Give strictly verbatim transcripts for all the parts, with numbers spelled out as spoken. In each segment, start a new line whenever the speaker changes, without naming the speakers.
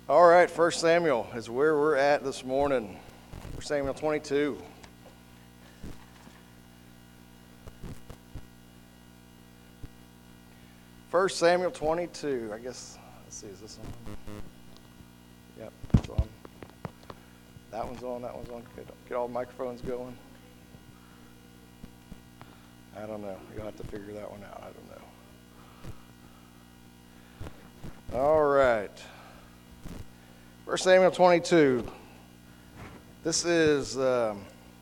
All right, First Samuel is where we're at this morning. First Samuel twenty-two. First Samuel twenty-two. I guess, let's see, is this on? Yep, it's on. That one's on, that one's on. Get, get all the microphones going. I don't know. You'll have to figure that one out. I don't know. All right. First Samuel twenty-two. This is um,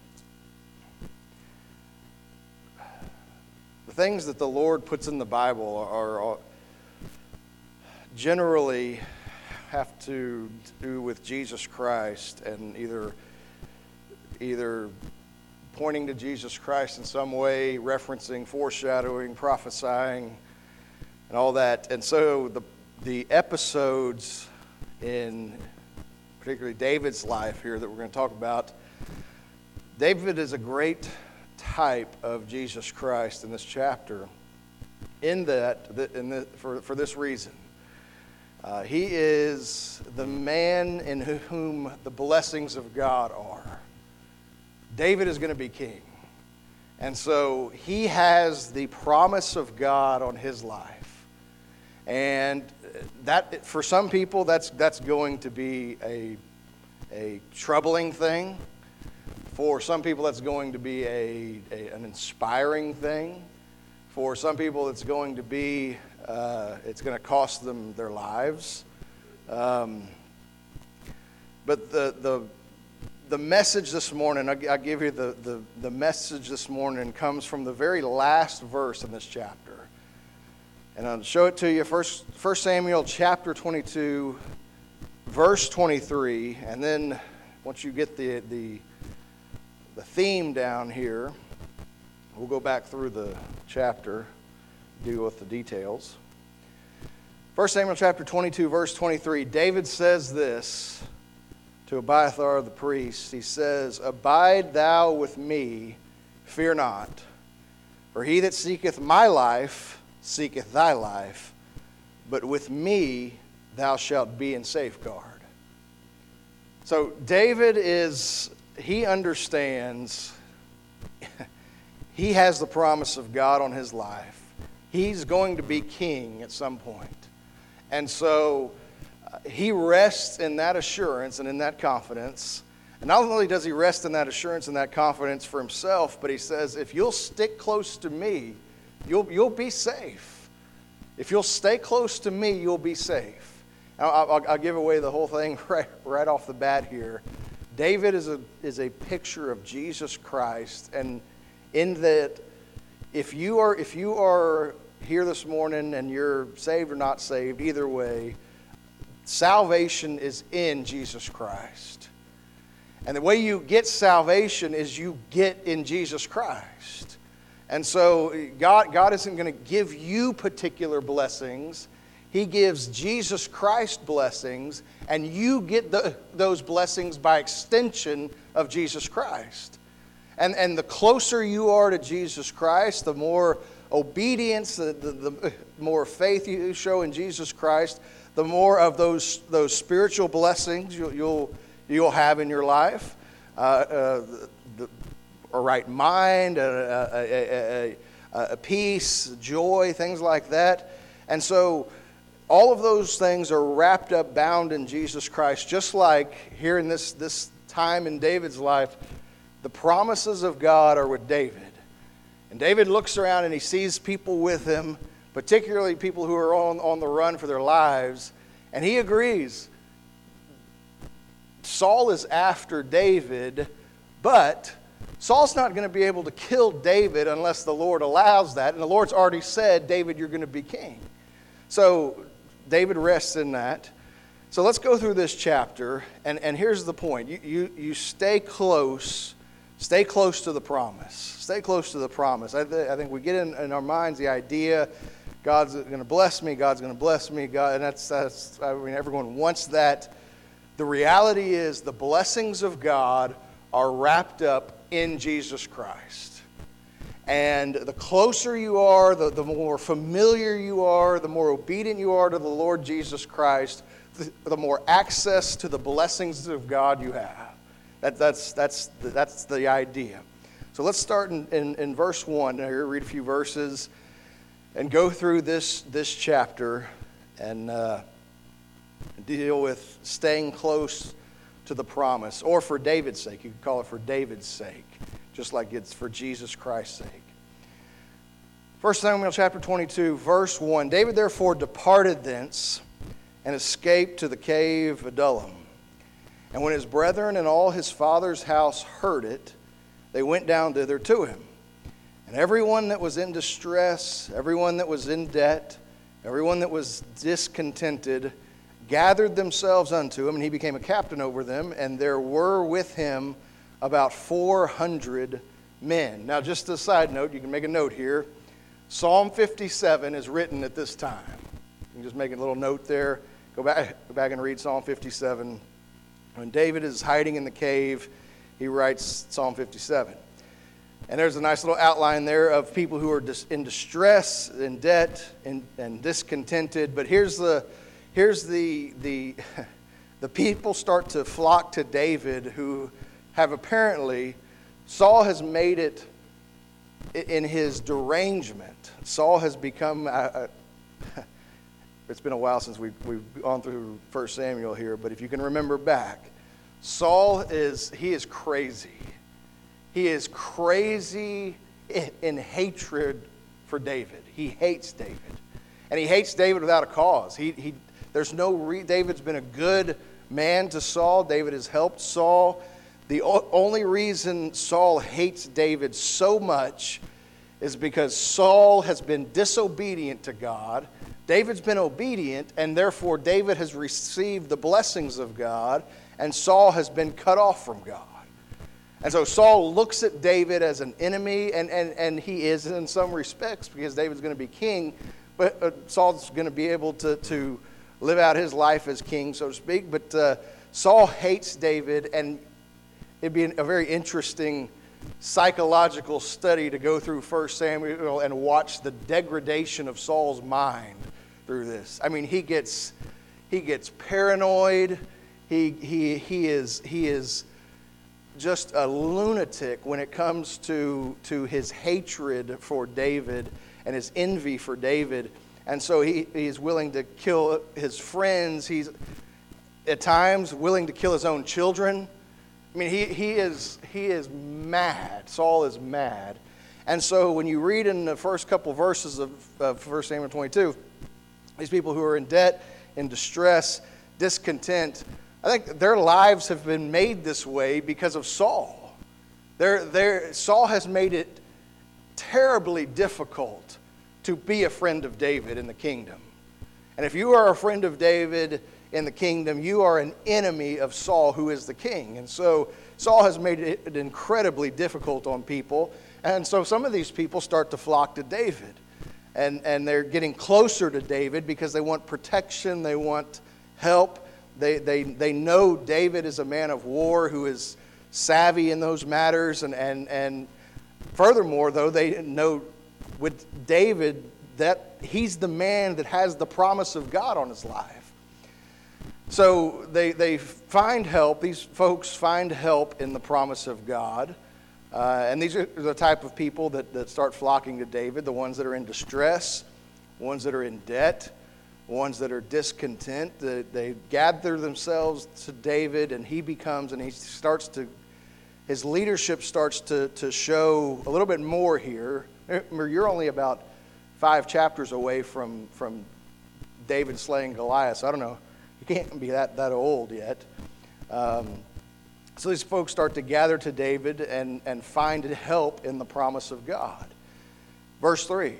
the things that the Lord puts in the Bible are, are generally have to do with Jesus Christ and either either pointing to Jesus Christ in some way, referencing, foreshadowing, prophesying, and all that. And so the the episodes in particularly David's life here that we're going to talk about, David is a great type of Jesus Christ in this chapter. In that, in the, for for this reason, uh, he is the man in whom the blessings of God are. David is going to be king, and so he has the promise of God on his life, and that for some people that's that's going to be a a troubling thing. For some people that's going to be a, a an inspiring thing. For some people it's going to be uh, it's going to cost them their lives. Um, but the the the message this morning, I, I give you the, the the message this morning comes from the very last verse in this chapter. And I'll show it to you. First, First Samuel chapter twenty-two, verse twenty-three. And then once you get the, the, the theme down here, we'll go back through the chapter, deal with the details. First Samuel chapter twenty-two, verse twenty-three. David says this to Abiathar the priest. He says, "Abide thou with me, fear not. For he that seeketh my life seeketh thy life, but with me thou shalt be in safeguard." So David is, he understands, he has the promise of God on his life. He's going to be king at some point. And so uh, he rests in that assurance and in that confidence. And not only does he rest in that assurance and that confidence for himself, but he says, if you'll stick close to me, You'll, you'll be safe. If you'll stay close to me, you'll be safe. I'll, I'll, I'll give away the whole thing right, right off the bat here. David is a, is a picture of Jesus Christ, and in that if you are if you are here this morning and you're saved or not saved, either way, salvation is in Jesus Christ. And the way you get salvation is you get in Jesus Christ. And so God, God isn't going to give you particular blessings. He gives Jesus Christ blessings, and you get the, those blessings by extension of Jesus Christ. And, and the closer you are to Jesus Christ, the more obedience, the, the, the more faith you show in Jesus Christ, the more of those, those spiritual blessings you'll, you'll, you'll have in your life. Uh, uh, the, a right mind, a, a, a, a peace, joy, things like that. And so all of those things are wrapped up, bound in Jesus Christ, just like here in this, this time in David's life, the promises of God are with David. And David looks around and he sees people with him, particularly people who are on, on the run for their lives, and he agrees. Saul is after David, but Saul's not going to be able to kill David unless the Lord allows that. And the Lord's already said, David, you're going to be king. So David rests in that. So let's go through this chapter. And, and here's the point. You, you, you stay close. Stay close to the promise. Stay close to the promise. I, th- I think we get in, in our minds the idea, God's going to bless me, God's going to bless me. God, and that's, that's, I mean, everyone wants that. The reality is the blessings of God are wrapped up in Jesus Christ. And the closer you are, the, the more familiar you are, the more obedient you are to the Lord Jesus Christ, the, the more access to the blessings of God you have. That, that's, that's, the, that's the idea. So let's start in, in, in verse one. Now, here, read a few verses and go through this, this chapter and uh, deal with staying close to the promise. Or for David's sake. You could call it for David's sake, just like it's for Jesus Christ's sake. First Samuel chapter twenty-two, verse one. David therefore departed thence and escaped to the cave Adullam. And when his brethren and all his father's house heard it, they went down thither to him. And everyone that was in distress, everyone that was in debt, everyone that was discontented, gathered themselves unto him, and he became a captain over them, and there were with him about four hundred men. Now, just a side note, you can make a note here. Psalm fifty-seven is written at this time. You can just make a little note there. Go back, go back and read Psalm fifty-seven. When David is hiding in the cave, he writes Psalm fifty-seven. And there's a nice little outline there of people who are in distress, in debt, and, and discontented. But here's the here's the the the people start to flock to David, who have apparently, Saul has made it in his derangement. Saul has become, uh, it's been a while since we've, we've gone through First Samuel here, but if you can remember back, Saul is, he is crazy. He is crazy in, in hatred for David. He hates David. And he hates David without a cause. He, he, there's no, re, David's been a good man to Saul. David has helped Saul. The o- only reason Saul hates David so much is because Saul has been disobedient to God. David's been obedient, and therefore David has received the blessings of God, and Saul has been cut off from God. And so Saul looks at David as an enemy, and, and, and he is in some respects, because David's going to be king, but uh, Saul's going to be able to, to live out his life as king, so to speak. But uh, Saul hates David, and it'd be a very interesting psychological study to go through First Samuel and watch the degradation of Saul's mind through this. I mean, he gets he gets paranoid. He he he is he is just a lunatic when it comes to to his hatred for David and his envy for David. And so he, he is willing to kill his friends. He's at times willing to kill his own children. I mean, he, he is he is mad. Saul is mad. And so when you read in the first couple verses of, of First Samuel twenty-two, these people who are in debt, in distress, discontent, I think their lives have been made this way because of Saul. They're, they're, Saul has made it terribly difficult to be a friend of David in the kingdom. And if you are a friend of David in the kingdom, you are an enemy of Saul, who is the king. And so Saul has made it incredibly difficult on people. And so some of these people start to flock to David. And, and they're getting closer to David because they want protection, they want help. They, they, they know David is a man of war who is savvy in those matters. And, and, and furthermore, though, they know with David that he's the man that has the promise of God on his life. So they, they find help, these folks find help in the promise of God. Uh, and these are the type of people that, that start flocking to David, the ones that are in distress, ones that are in debt, ones that are discontent. They, they gather themselves to David, and he becomes, and he starts to, his leadership starts to, to show a little bit more here. Remember, you're only about five chapters away from, from David slaying Goliath, so I don't know. You can't be that, that old yet. Um, so these folks start to gather to David and, and find help in the promise of God. Verse three.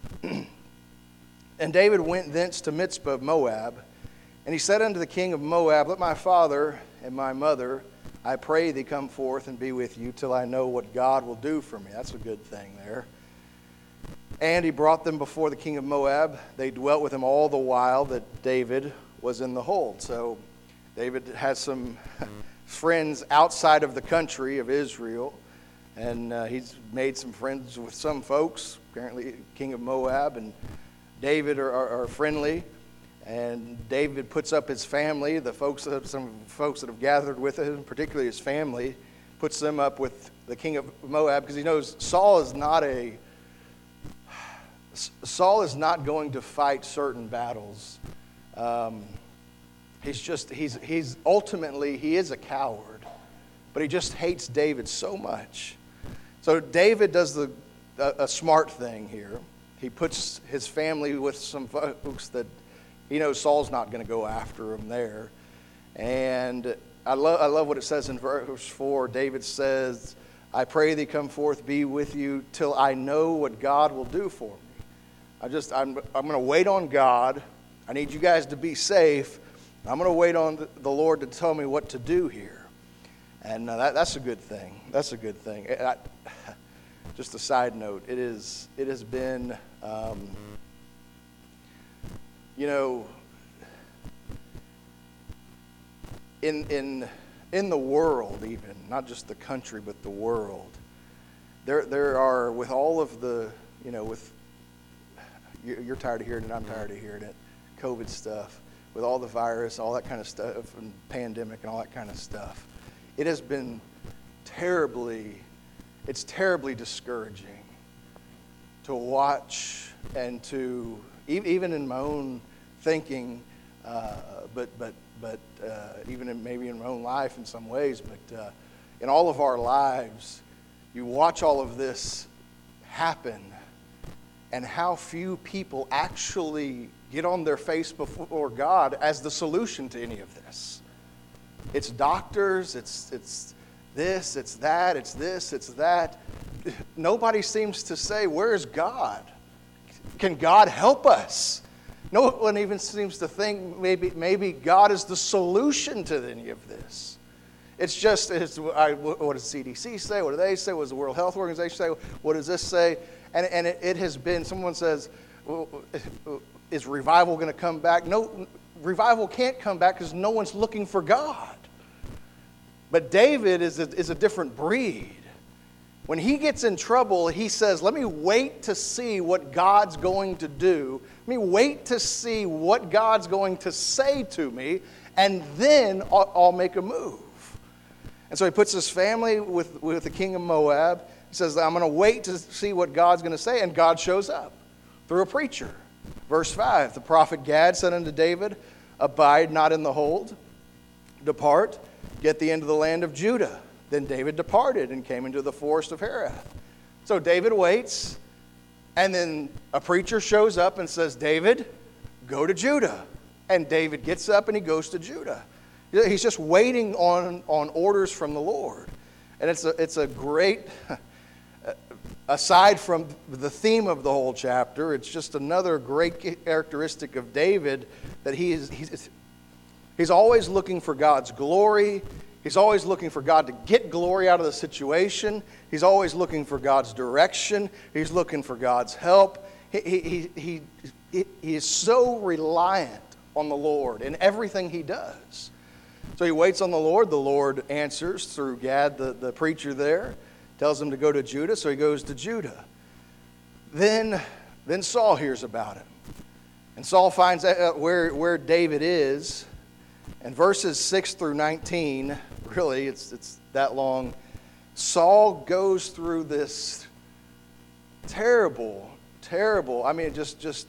And David went thence to Mizpah of Moab, and he said unto the king of Moab, Let my father and my mother, I pray thee, come forth and be with you till I know what God will do for me. That's a good thing there. And he brought them before the king of Moab. They dwelt with him all the while that David was in the hold. So David has some friends outside of the country of Israel, and uh, he's made some friends with some folks, apparently king of Moab, and David are, are, are friendly. And David puts up his family, the folks, that, some folks that have gathered with him, particularly his family, puts them up with the king of Moab because he knows Saul is not a Saul is not going to fight certain battles. Um, he's just he's he's ultimately he is a coward, but he just hates David so much. So David does the a, a smart thing here. He puts his family with some folks that he knows Saul's not going to go after him there. And I love I love what it says in verse four. David says, I pray thee come forth, be with you, till I know what God will do for me. I just, I'm, I'm going to wait on God. I need you guys to be safe. I'm going to wait on the, the Lord to tell me what to do here. And uh, that, that's a good thing. That's a good thing. I, just a side note, it is, it has been... Um, You know, in in in the world, even not just the country, but the world, there there are, with all of the, you know, with you're tired of hearing it, I'm tired of hearing it, COVID stuff, with all the virus, all that kind of stuff, and pandemic and all that kind of stuff, it has been terribly, it's terribly discouraging to watch and to. Even in my own thinking, uh, but but but uh, even in, maybe in my own life in some ways, but uh, in all of our lives, you watch all of this happen, and how few people actually get on their face before God as the solution to any of this. It's doctors, it's it's this, it's that, it's this, it's that. Nobody seems to say, "Where's God? Can God help us?" No one even seems to think maybe maybe God is the solution to any of this. It's just, it's, I, what does C D C say? What do they say? What does the World Health Organization say? What does this say? And, and it, it has been, someone says, well, is revival going to come back? No, revival can't come back because no one's looking for God. But David is a, is a different breed. When he gets in trouble, he says, let me wait to see what God's going to do. Let me wait to see what God's going to say to me, and then I'll, I'll make a move. And so he puts his family with, with the king of Moab. He says, I'm going to wait to see what God's going to say, and God shows up through a preacher. Verse five, the prophet Gad said unto David, abide not in the hold, depart, get thee into the land of Judah. Then David departed and came into the forest of Hereth. So David waits, and then a preacher shows up and says, David, go to Judah. And David gets up and he goes to Judah. He's just waiting on, on orders from the Lord. And it's a, it's a great, aside from the theme of the whole chapter, it's just another great characteristic of David, that he is, he's, he's always looking for God's glory. He's always looking for God to get glory out of the situation. He's always looking for God's direction. He's looking for God's help. He, he, he, he, he is so reliant on the Lord in everything he does. So he waits on the Lord. The Lord answers through Gad, the, the preacher there, tells him to go to Judah, so he goes to Judah. Then, then Saul hears about him. And Saul finds out where, where David is. And verses six through nineteen, really, it's it's that long. Saul goes through this terrible, terrible, I mean, just, just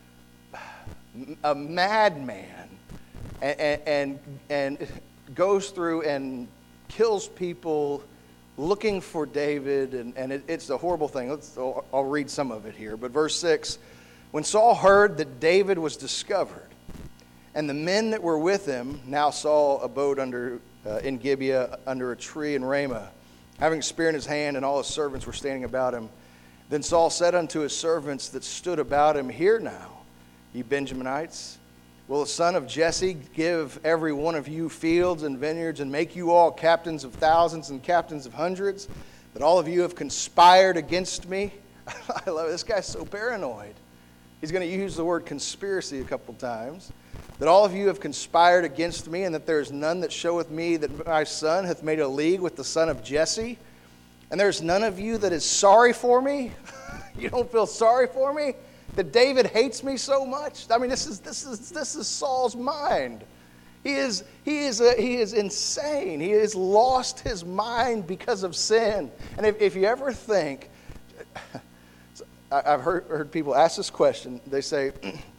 a madman, and, and, and goes through and kills people looking for David, and, and it, it's a horrible thing. Let's, I'll, I'll read some of it here. But verse six, when Saul heard that David was discovered, and the men that were with him, now Saul abode under uh, in Gibeah under a tree in Ramah, having a spear in his hand, and all his servants were standing about him. Then Saul said unto his servants that stood about him, hear now, ye Benjaminites, will the son of Jesse give every one of you fields and vineyards, and make you all captains of thousands and captains of hundreds, that all of you have conspired against me? I love it. This guy's so paranoid. He's going to use the word conspiracy a couple times. That all of you have conspired against me, and that there is none that showeth me that my son hath made a league with the son of Jesse. And there's none of you that is sorry for me? You don't feel sorry for me? That David hates me so much? I mean, this is this is this is Saul's mind. He is he is a, he is insane. He has lost his mind because of sin. And if, if you ever think, I've heard heard people ask this question. They say,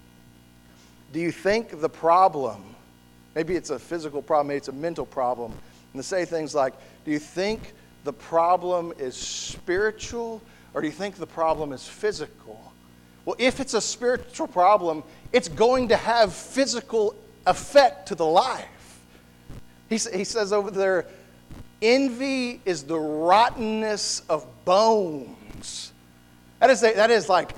"Do you think the problem? Maybe it's a physical problem. Maybe it's a mental problem." And they say things like, "Do you think the problem is spiritual, or do you think the problem is physical?" Well, if it's a spiritual problem, it's going to have physical effect to the life. He, he says over there, envy is the rottenness of bones. That is, a, that is like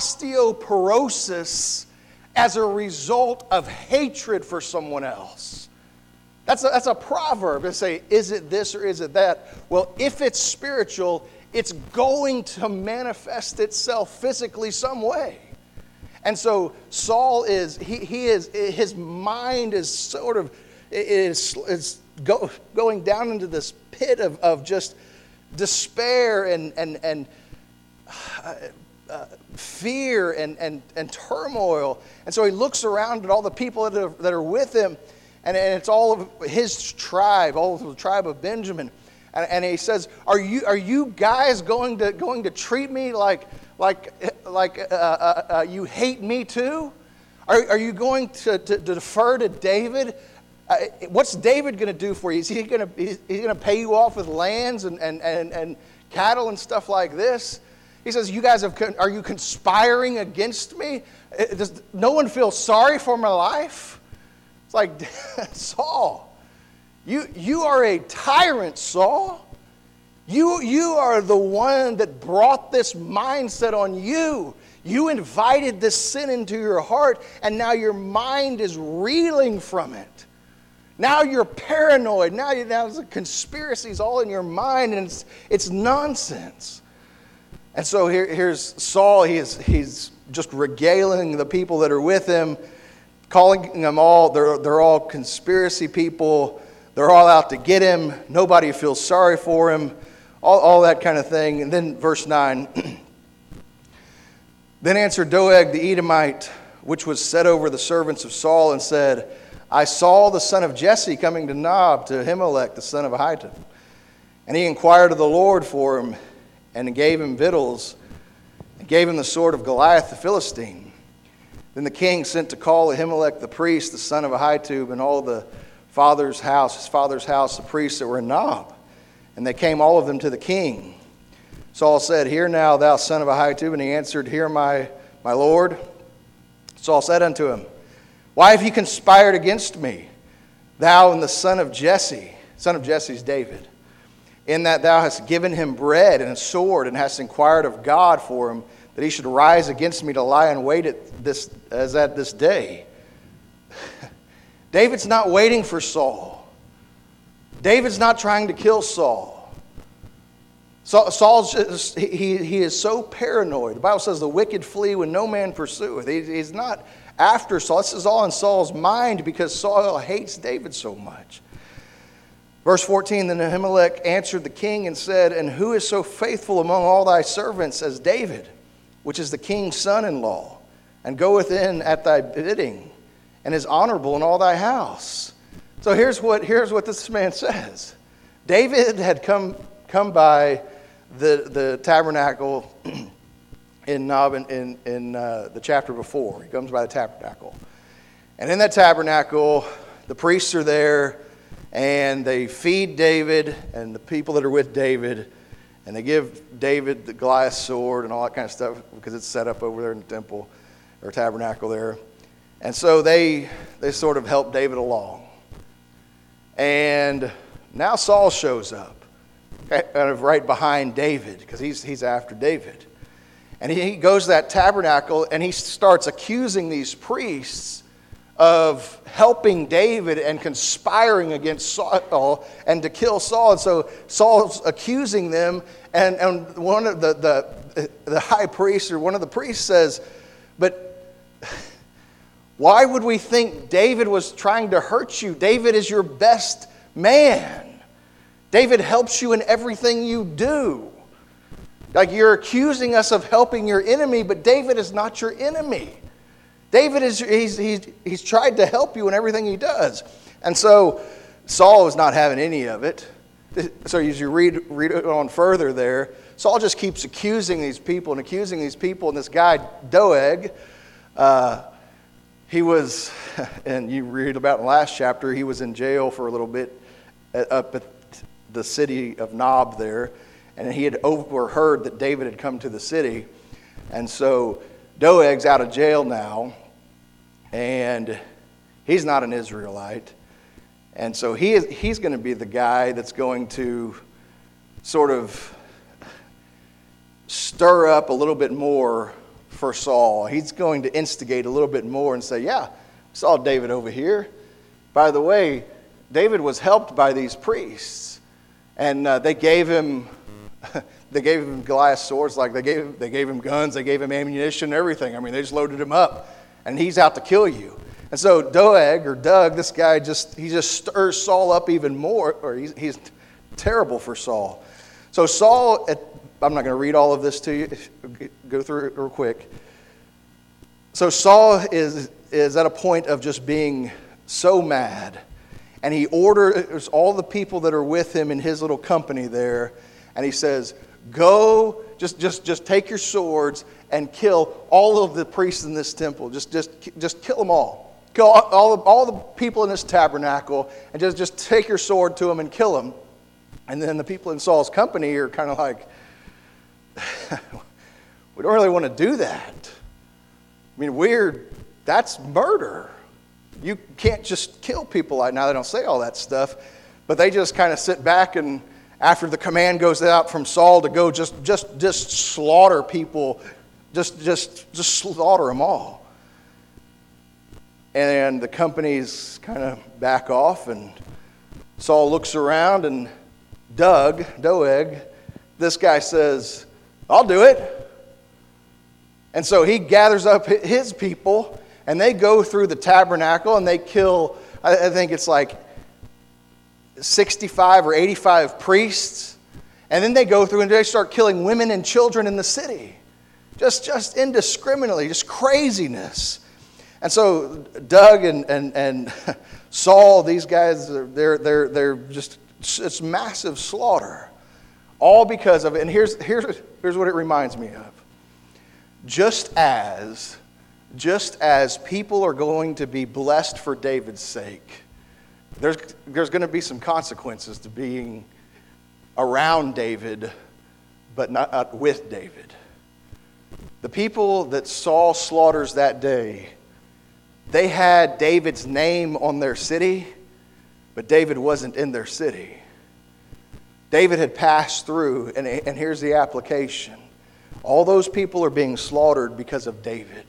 osteoporosis as a result of hatred for someone else. That's a, that's a proverb. They say, is it this or is it that? Well, if it's spiritual, it's going to manifest itself physically some way. And so Saul is, he, he is, his mind is sort of, is, is go, going down into this pit of, of just despair and, and, and uh, uh, fear and, and, and turmoil. And so he looks around at all the people that are, that are with him, and, and it's all of his tribe, all of the tribe of Benjamin. And, and he says, "Are you are you guys going to going to treat me like like like uh, uh, uh, you hate me too? Are are you going to, to, to defer to David? Uh, what's David going to do for you? Is he going to he's going to pay you off with lands and, and, and, and cattle and stuff like this?" He says, "You guys have are you conspiring against me? Does no one feel sorry for my life?" It's like, Saul, You you are a tyrant, Saul. You, you are the one that brought this mindset on you. You invited this sin into your heart, and now your mind is reeling from it. Now you're paranoid. Now, you, now the conspiracy's all in your mind, and it's, it's nonsense. And so here, here's Saul. He is, he's just regaling the people that are with him, calling them all, they're, they're all conspiracy people. They're all out to get him. Nobody feels sorry for him. All, all that kind of thing. And then verse nine. Then answered Doeg the Edomite, which was set over the servants of Saul, and said, I saw the son of Jesse coming to Nob, to Ahimelech, the son of Ahitub. And he inquired of the Lord for him, and gave him victuals, and gave him the sword of Goliath the Philistine. Then the king sent to call Ahimelech the priest, the son of Ahitub, and all the father's house, his father's house, the priests that were in Nob. And they came all of them to the king. Saul said, Hear now, thou son of Ahitub. And he answered, Hear, my, my lord. Saul said unto him, Why have you conspired against me, thou and the son of Jesse? Son of Jesse is David. In that thou hast given him bread and a sword, and hast inquired of God for him, that he should rise against me to lie in wait at this, as at this day. David's not waiting for Saul. David's not trying to kill Saul. Saul's just, he, he is so paranoid. The Bible says the wicked flee when no man pursueth. He, he's not after Saul. This is all in Saul's mind because Saul hates David so much. Verse fourteen, Then Ahimelech answered the king and said, And who is so faithful among all thy servants as David, which is the king's son-in-law, and goeth in at thy bidding, and is honorable in all thy house? So here's what here's what this man says. David had come come by the the tabernacle in Nob in in, in uh, the chapter before. He comes by the tabernacle, and in that tabernacle, the priests are there, and they feed David and the people that are with David, and they give David the Goliath sword and all that kind of stuff because it's set up over there in the temple or tabernacle there. And so they they sort of help David along. And now Saul shows up, kind of right behind David, because he's he's after David. And he goes to that tabernacle and he starts accusing these priests of helping David and conspiring against Saul and to kill Saul. And so Saul's accusing them, and, and one of the, the the high priest or one of the priests says, But why would we think David was trying to hurt you? David is your best man. David helps you in everything you do. Like, you're accusing us of helping your enemy, but David is not your enemy. David is he's he's he's tried to help you in everything he does. And so Saul is not having any of it. So as you read read it on further there, Saul just keeps accusing these people and accusing these people. And this guy, Doeg, uh, he was, and you read about in the last chapter, he was in jail for a little bit up at the city of Nob there. And he had overheard that David had come to the city. And so Doeg's out of jail now. And he's not an Israelite. And so he is, he's going to be the guy that's going to sort of stir up a little bit more for Saul. He's going to instigate a little bit more and say, yeah, we saw David over here. By the way, David was helped by these priests. And uh, they gave him they gave him Goliath's swords, like they gave they gave him guns, they gave him ammunition, everything. I mean, they just loaded him up. And he's out to kill you. And so Doeg, or Doug, this guy, just he just stirs Saul up even more, or he's, he's terrible for Saul. So Saul, at, I'm not going to read all of this to you, go through it real quick. So Saul is, is at a point of just being so mad. And he orders all the people that are with him in his little company there, and he says, go, just, just, just take your swords and kill all of the priests in this temple. Just, just, just kill them all. Kill all, all, all the people in this tabernacle, and just, just take your sword to them and kill them. And then the people in Saul's company are kind of like, we don't really want to do that. I mean, weird, that's murder. You can't just kill people like now. They don't say all that stuff, but they just kind of sit back, and after the command goes out from Saul to go just, just, just slaughter people, just, just, just slaughter them all. And the companies kind of back off, and Saul looks around, and Doug, Doeg, this guy says, I'll do it. And so he gathers up his people, and they go through the tabernacle, and they kill, I think it's like sixty-five or eighty-five priests. And then they go through and they start killing women and children in the city. Just, just indiscriminately, just craziness. And so Doug and, and, and Saul, these guys, they're, they're, they're just, it's massive slaughter. All because of it. And here's, here's, here's what it reminds me of. Just as, just as people are going to be blessed for David's sake, there's, there's going to be some consequences to being around David, but not with David. The people that Saul slaughters that day, they had David's name on their city, but David wasn't in their city. David had passed through, and, and here's the application. All those people are being slaughtered because of David.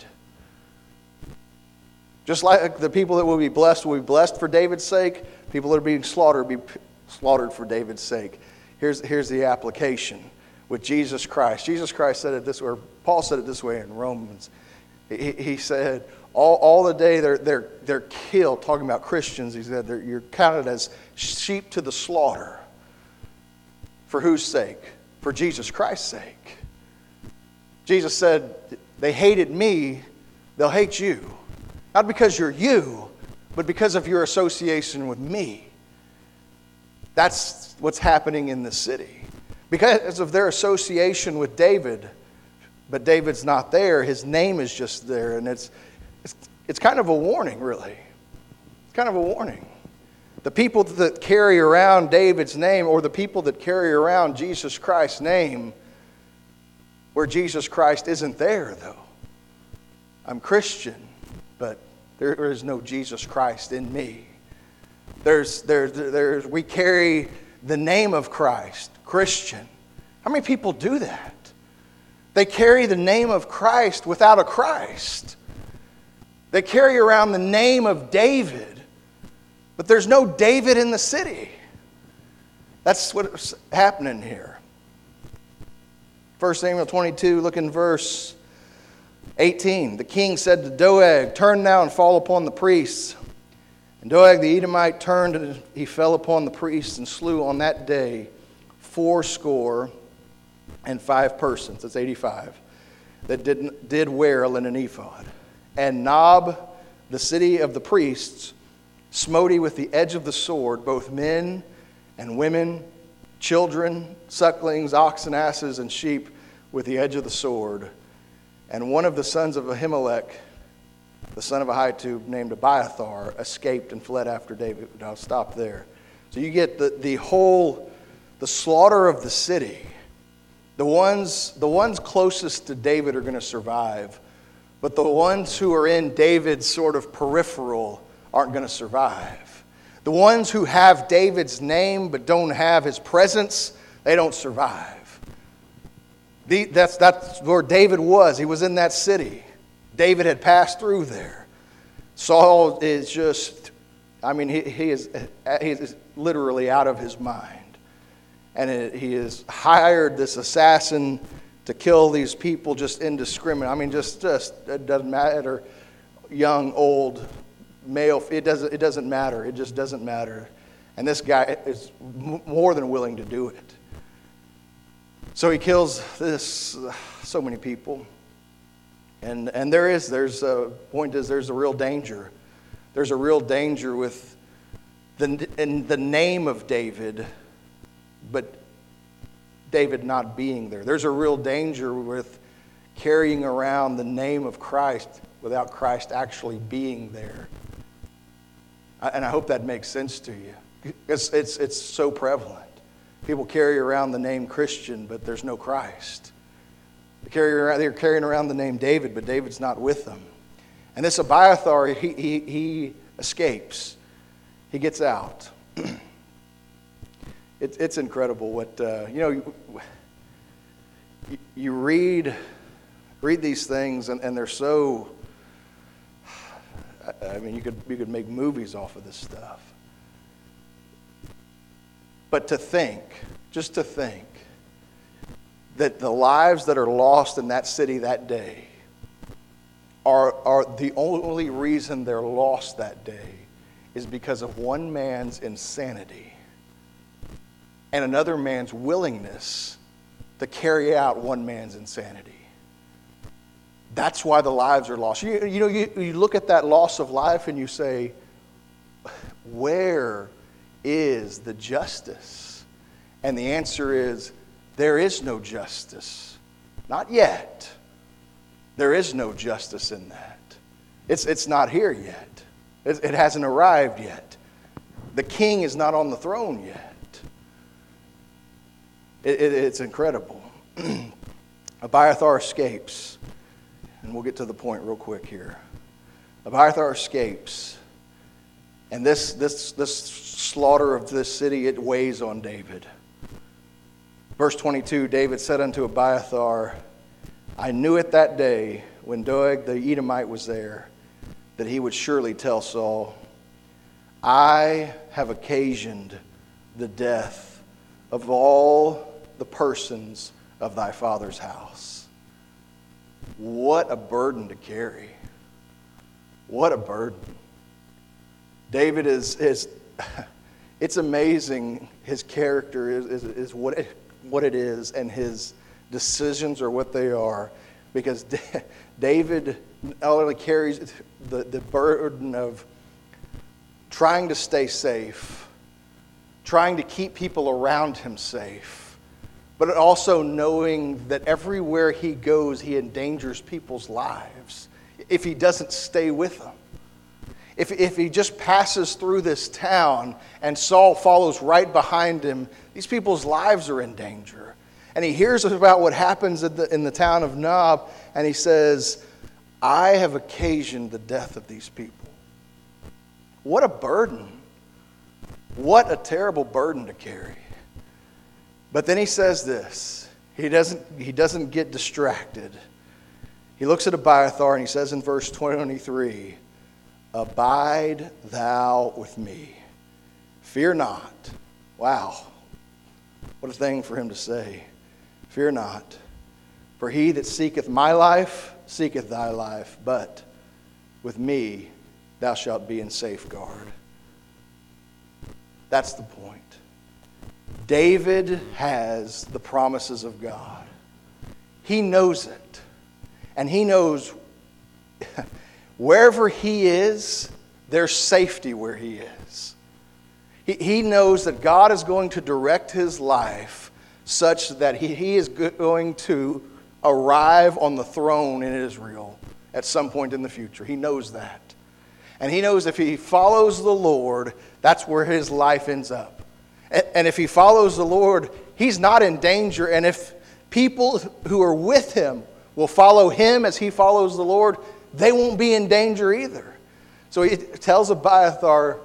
Just like the people that will be blessed will be blessed for David's sake, people that are being slaughtered will be slaughtered for David's sake. Here's, here's the application with Jesus Christ. Jesus Christ said it this way, or Paul said it this way in Romans. He, he said, all, all the day they're, they're, they're killed, talking about Christians, he said, you're counted as sheep to the slaughter. For whose sake? For Jesus Christ's sake. Jesus said, they hated me, they'll hate you. Not because you're you, but because of your association with me. That's what's happening in the city. Because of their association with David, but David's not there, his name is just there, and it's, it's, it's kind of a warning, really. It's kind of a warning. The people that carry around David's name, or the people that carry around Jesus Christ's name, where Jesus Christ isn't there, though. I'm Christian, but there is no Jesus Christ in me. There's, there's, there's, we carry the name of Christ, Christian. How many people do that? They carry the name of Christ without a Christ. They carry around the name of David, but there's no David in the city. That's what's happening here. First Samuel twenty-two, look in verse eighteen. The king said to Doeg, turn now and fall upon the priests. And Doeg the Edomite turned, and he fell upon the priests and slew on that day fourscore and five persons, that's eighty-five, that did, did wear a linen ephod. And Nob, the city of the priests, smote he with the edge of the sword, both men and women, children, sucklings, oxen, asses, and sheep, with the edge of the sword. And one of the sons of Ahimelech, the son of Ahitub, named Abiathar, escaped and fled after David. I'll stop there. So you get the, the whole, the slaughter of the city. The ones, the ones closest to David are going to survive, but the ones who are in David's sort of peripheral aren't going to survive. The ones who have David's name but don't have his presence, they don't survive. The, that's, that's where David was. He was in that city. David had passed through there. Saul is just, I mean, he, he, is, he is literally out of his mind. And it, he has hired this assassin to kill these people just indiscriminate. I mean, just, just it doesn't matter, young, old, male. It doesn't, it doesn't matter. It just doesn't matter. And this guy is more than willing to do it. So he kills this, uh, so many people. And and there is, there's a point is there's a real danger. There's a real danger with the, in the name of David, but David not being there. There's a real danger with carrying around the name of Christ without Christ actually being there. And I hope that makes sense to you. It's, it's, it's so prevalent. People carry around the name Christian, but there's no Christ. They carry around, they're carrying around the name David, but David's not with them. And this Abiathar, he, he, he escapes. He gets out. it, it's incredible what, uh, you know, you, you read, read these things, and, and they're so, I mean, you could, you could make movies off of this stuff. But to think, just to think, that the lives that are lost in that city that day are, are the only reason they're lost that day is because of one man's insanity and another man's willingness to carry out one man's insanity. That's why the lives are lost. You, you know, you, you look at that loss of life and you say, where is the justice? And the answer is, there is no justice. Not yet. There is no justice in that. It's, it's not here yet. It, it hasn't arrived yet. The king is not on the throne yet. It, it, it's incredible. Abiathar escapes. And we'll get to the point real quick here. Abiathar escapes. And this, this, this slaughter of this city, it weighs on David. Verse twenty-two, David said unto Abiathar, I knew it that day when Doeg the Edomite was there, that he would surely tell Saul, I have occasioned the death of all the persons of thy father's house. What a burden to carry. What a burden. David is, is it's amazing his character is, is, is what it what it is, and his decisions are what they are, because David not only carries the, the burden of trying to stay safe, trying to keep people around him safe, but also knowing that everywhere he goes, he endangers people's lives if he doesn't stay with them. If, if he just passes through this town and Saul follows right behind him, these people's lives are in danger. And he hears about what happens in the, in the town of Nob, and he says, I have occasioned the death of these people. What a burden. What a terrible burden to carry. But then he says this. He doesn't, he doesn't get distracted. He looks at Abiathar and he says in verse twenty-three, Abide thou with me. Fear not. Wow. What a thing for him to say. Fear not. For he that seeketh my life, seeketh thy life. But with me thou shalt be in safeguard. That's the point. David has the promises of God. He knows it. And he knows wherever he is, there's safety where he is. He, he knows that God is going to direct his life such that he, he is going to arrive on the throne in Israel at some point in the future. He knows that. And he knows if he follows the Lord, that's where his life ends up. And, and if he follows the Lord, he's not in danger. And if people who are with him will follow him as he follows the Lord, they won't be in danger either. So he tells Abiathar,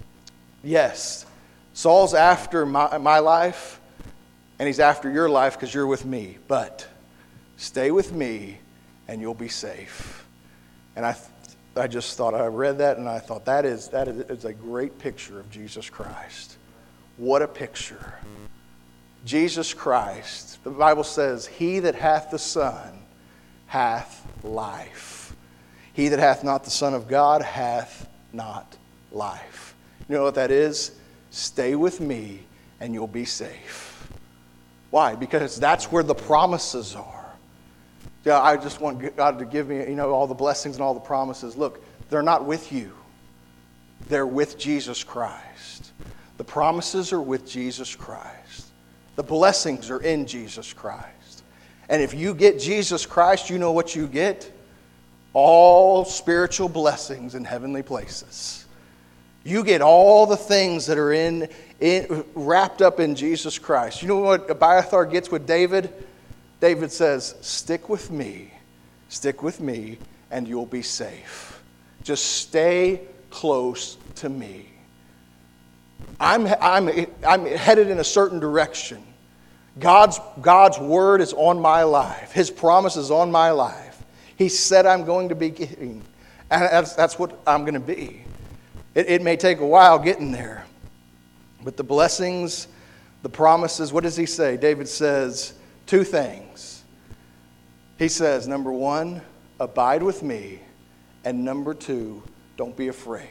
yes, Saul's after my, my life, and he's after your life because you're with me. But stay with me, and you'll be safe. And I, I just thought, I read that, and I thought, that is that is a great picture of Jesus Christ. What a picture. Jesus Christ, the Bible says, he that hath the Son hath life. He that hath not the Son of God hath not life. You know what that is? Stay with me and you'll be safe. Why? Because that's where the promises are. Yeah, I just want God to give me, you know, all the blessings and all the promises. Look, they're not with you. They're with Jesus Christ. The promises are with Jesus Christ. The blessings are in Jesus Christ. And if you get Jesus Christ, you know what you get? All spiritual blessings in heavenly places. You get all the things that are in, in wrapped up in Jesus Christ. You know what Abiathar gets with David? David says, stick with me, stick with me, and you'll be safe. Just stay close to me. I'm, I'm, I'm headed in a certain direction. God's, God's word is on my life. His promise is on my life. He said I'm going to be king. And that's, that's what I'm going to be. It, it may take a while getting there. But the blessings, the promises, what does he say? David says two things. He says, number one, abide with me. And number two, don't be afraid.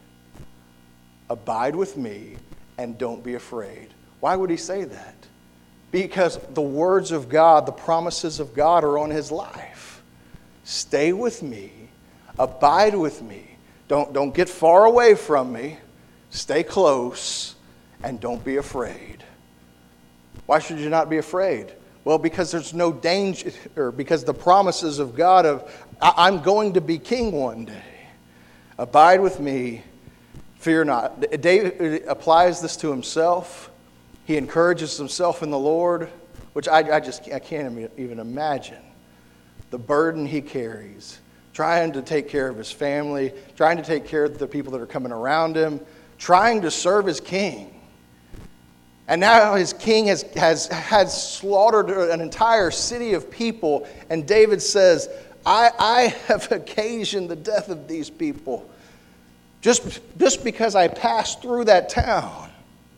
Abide with me and don't be afraid. Why would he say that? Because the words of God, the promises of God are on his life. Stay with me. Abide with me. Don't, don't get far away from me. Stay close and don't be afraid. Why should you not be afraid? Well, because there's no danger, or because the promises of God of, I'm going to be king one day. Abide with me. Fear not. David applies this to himself. He encourages himself in the Lord, which I, I just I can't even imagine the burden he carries, trying to take care of his family, trying to take care of the people that are coming around him, trying to serve his king. And now his king has, has, has slaughtered an entire city of people, and David says, I, I have occasioned the death of these people just, just because I passed through that town.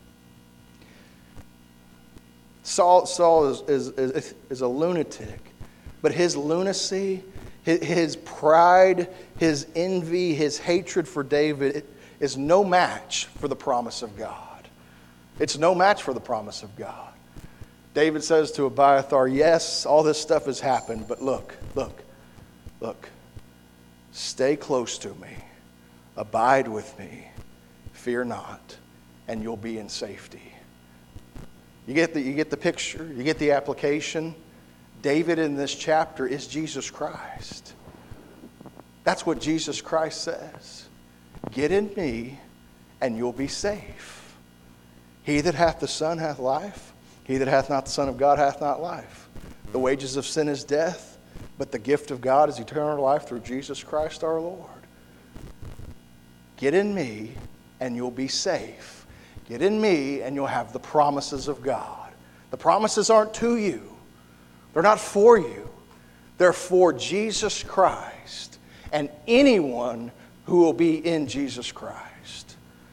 Saul, Saul is, is, is, is a lunatic, but his lunacy, his, his pride, his envy, his hatred for David is no match for the promise of God. It's no match for the promise of God. David says to Abiathar, yes, all this stuff has happened, but look, look, look, stay close to me, abide with me, fear not, and you'll be in safety. You get the, you get the picture, you get the application. David in this chapter is Jesus Christ. That's what Jesus Christ says. Get in me and you'll be safe. He that hath the Son hath life. He that hath not the Son of God hath not life. The wages of sin is death, but the gift of God is eternal life through Jesus Christ our Lord. Get in me and you'll be safe. Get in me and you'll have the promises of God. The promises aren't to you. They're not for you. They're for Jesus Christ and anyone who will be in Jesus Christ.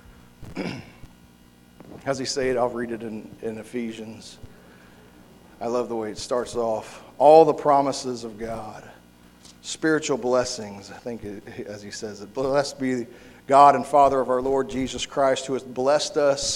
As he say it, I'll read it in, in Ephesians. I love the way it starts off. All the promises of God. Spiritual blessings, I think it, as he says it. Blessed be God and Father of our Lord Jesus Christ, who has blessed us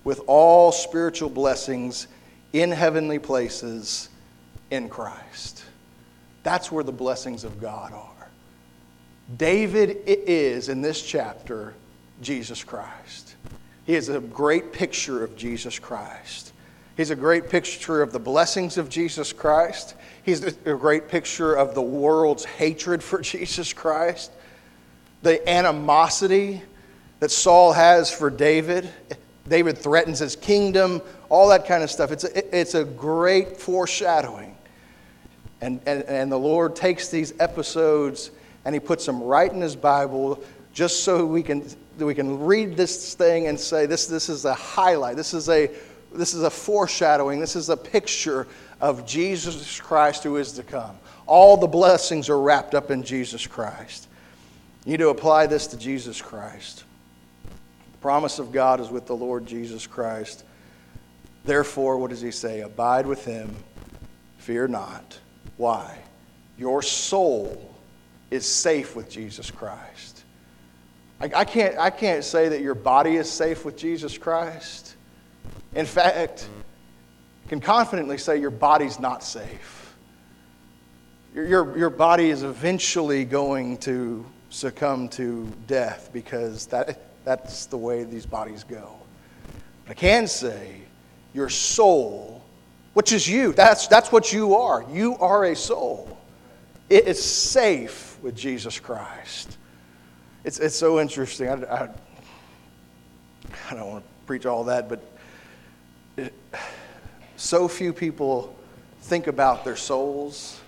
with all spiritual blessings in heavenly places in Christ. That's where the blessings of God are. David is, in this chapter, Jesus Christ. He is a great picture of Jesus Christ. He's a great picture of the blessings of Jesus Christ. He's a great picture of the world's hatred for Jesus Christ. The animosity that Saul has for David. David threatens his kingdom, all that kind of stuff. It's a, it's a great foreshadowing. And, and, and the Lord takes these episodes and He puts them right in His Bible just so we can, we can read this thing and say, this, this is a highlight. This is a, this is a foreshadowing. This is a picture of Jesus Christ who is to come. All the blessings are wrapped up in Jesus Christ. You need to apply this to Jesus Christ. The promise of God is with the Lord Jesus Christ. Therefore, what does He say? Abide with Him, fear not. Why? Your soul is safe with Jesus Christ. I, I can't, I can't say that your body is safe with Jesus Christ. In fact, I can confidently say your body's not safe. Your, your, your body is eventually going to succumb to death because that, that's the way these bodies go. But I can say your soul, which is you, that's, that's what you are. You are a soul. It is safe with Jesus Christ. It's, it's so interesting. I, I, I don't want to preach all that, but it, so few people think about their souls.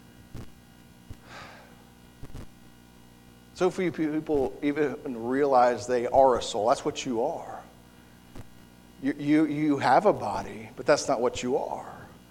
So few people even realize they are a soul. That's what you are. You, you, you have a body, but that's not what you are.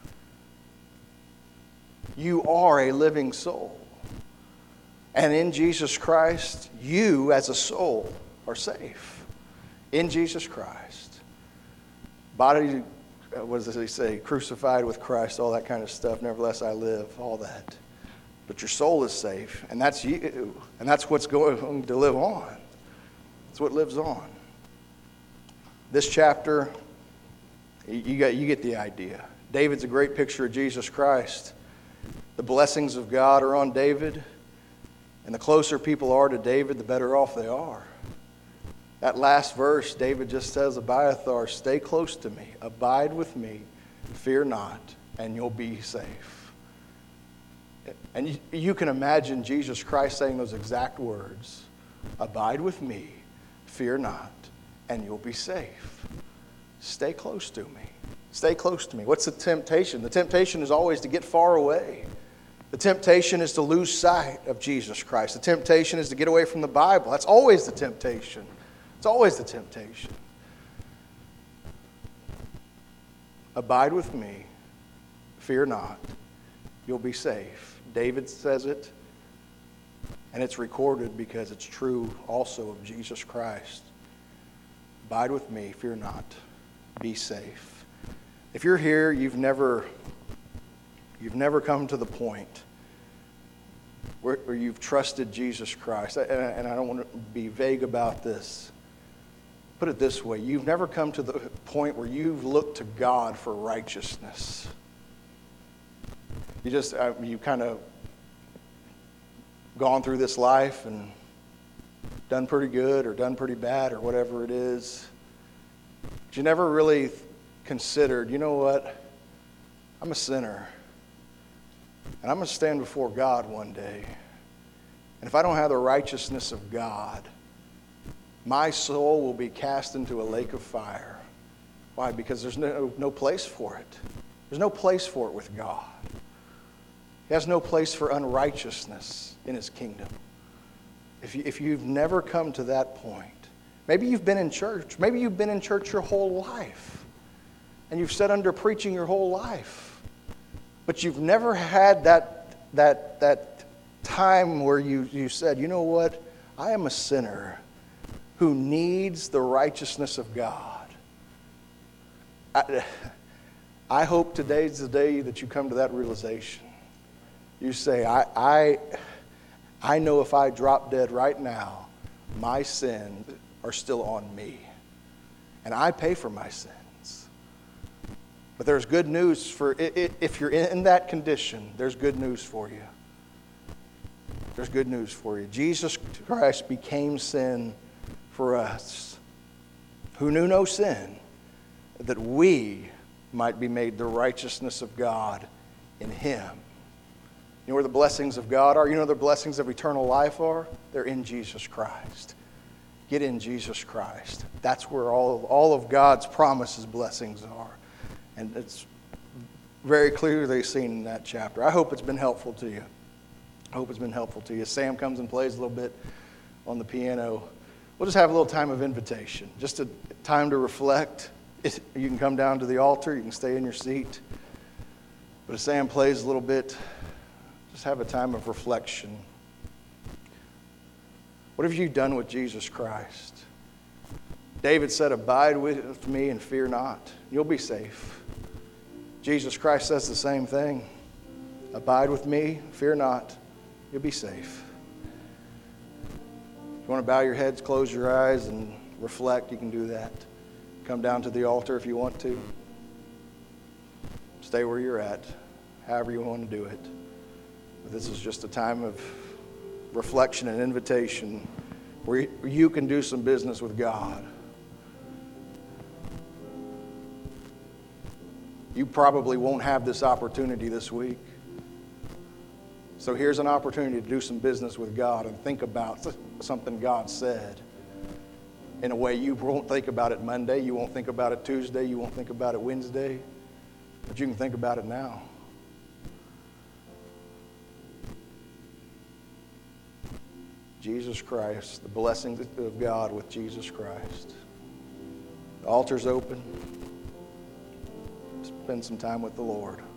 You are a living soul. And in Jesus Christ, you as a soul are safe. In Jesus Christ. Body, what does he say? Crucified with Christ, all that kind of stuff. Nevertheless I live, all that. But your soul is safe, and that's you. And that's what's going to live on. That's what lives on. This chapter, you get, you get the idea. David's a great picture of Jesus Christ. The blessings of God are on David. And the closer people are to David, the better off they are. That last verse, David just says, Abiathar, stay close to me. Abide with me. Fear not, and you'll be safe. And you, you can imagine Jesus Christ saying those exact words. Abide with me. Fear not, and you'll be safe. Stay close to me. Stay close to me. What's the temptation? The temptation is always to get far away. The temptation is to lose sight of Jesus Christ. The temptation is to get away from the Bible. That's always the temptation. It's always the temptation. Abide with me. Fear not. You'll be safe. David says it, and it's recorded because it's true also of Jesus Christ. Abide with me. Fear not. Be safe. If you're here, you've never, you've never come to the point where, where you've trusted Jesus Christ. And, and I don't want to be vague about this. Put it this way. You've never come to the point where you've looked to God for righteousness. You just, uh, you kind of gone through this life and done pretty good or done pretty bad or whatever it is. But you never really considered, you know what? I'm a sinner. And I'm going to stand before God one day. And if I don't have the righteousness of God, my soul will be cast into a lake of fire. Why? Because there's no, no place for it. There's no place for it with God. He has no place for unrighteousness in His kingdom. If, you, if you've never come to that point, maybe you've been in church. Maybe you've been in church your whole life. And you've sat under preaching your whole life. But you've never had that, that, that time where you, you said, you know what? I am a sinner who needs the righteousness of God. I, I hope today's the day that you come to that realization. You say, I, I, I know if I drop dead right now, my sins are still on me. and I pay for my sins. But there's good news for, if you're in that condition, there's good news for you. There's good news for you. Jesus Christ became sin for us, who knew no sin, that we might be made the righteousness of God in Him. You know where the blessings of God are? You know where the blessings of eternal life are? They're in Jesus Christ. Get in Jesus Christ. That's where all of, all of God's promises, blessings are. And it's very clearly seen in that chapter. I hope it's been helpful to you. I hope it's been helpful to you. Sam comes and plays a little bit on the piano. We'll just have a little time of invitation, just a time to reflect. It, you can come down to the altar. You can stay in your seat. But as Sam plays a little bit, just have a time of reflection. What have you done with Jesus Christ? David said, abide with me and fear not. You'll be safe. Jesus Christ says the same thing. Abide with me, fear not. You'll be safe. If you want to bow your heads, close your eyes, and reflect, you can do that. Come down to the altar if you want to. Stay where you're at, however you want to do it. But this is just a time of reflection and invitation where you can do some business with God. You probably won't have this opportunity this week. So here's an opportunity to do some business with God and think about something God said in a way you won't think about it Monday, you won't think about it Tuesday, you won't think about it Wednesday, but you can think about it now. Jesus Christ, the blessings of God with Jesus Christ. The altar's open. Spend some time with the Lord.